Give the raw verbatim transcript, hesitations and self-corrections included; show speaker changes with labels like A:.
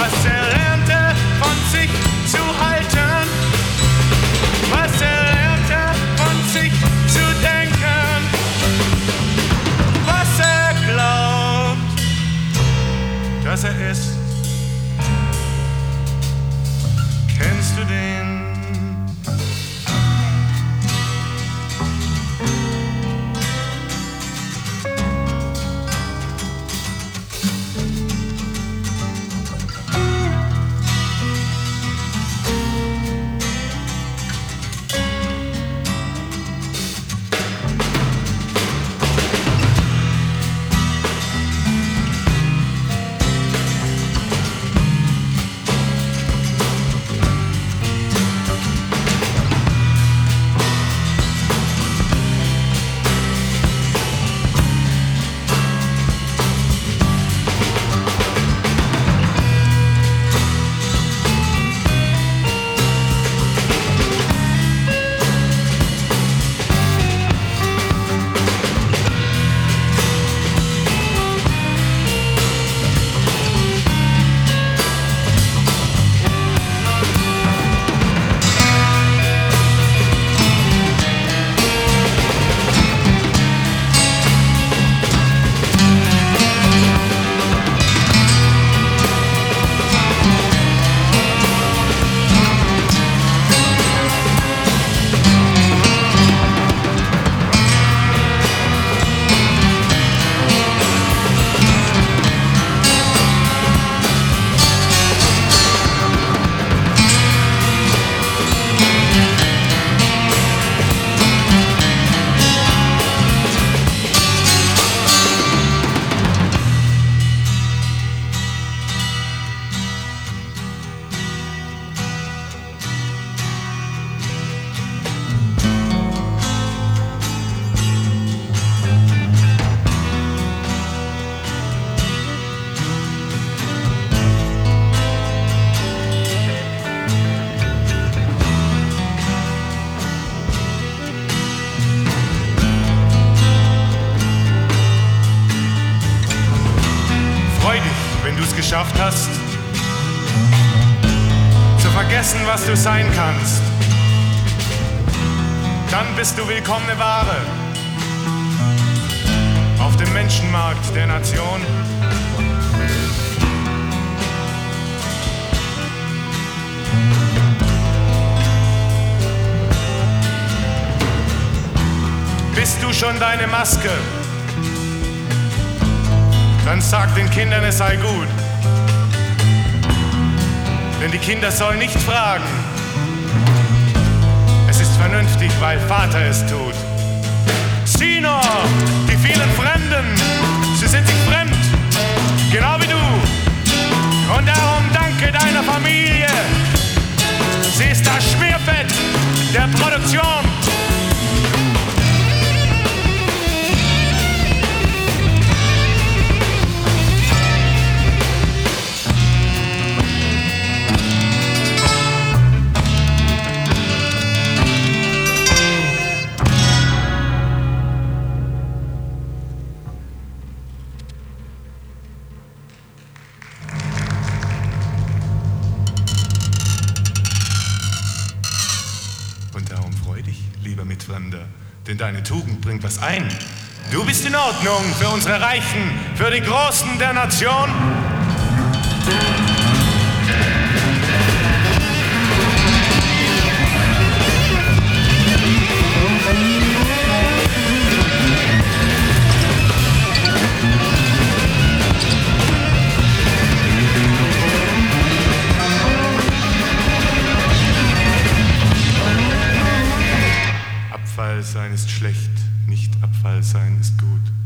A: was er lernte von sich zu halten, was er lernte von sich zu denken, was er glaubt, dass er ist. Kennst du den? Geschafft hast, zu vergessen, was du sein kannst, dann bist du willkommene Ware auf dem Menschenmarkt der Nation. Bist du schon deine Maske? Dann sag den Kindern, es sei gut. Denn die Kinder sollen nicht fragen. Es ist vernünftig, weil Vater es tut. Sieh nur, die vielen Fremden, sie sind sich fremd, genau wie du. Und darum danke deiner Familie. Sie ist das Schmierfett der Produktion. Mitfremder, denn deine Tugend bringt was ein. Du bist in Ordnung für unsere Reichen, für die Großen der Nation. Abfall sein ist schlecht, nicht Abfall sein ist gut.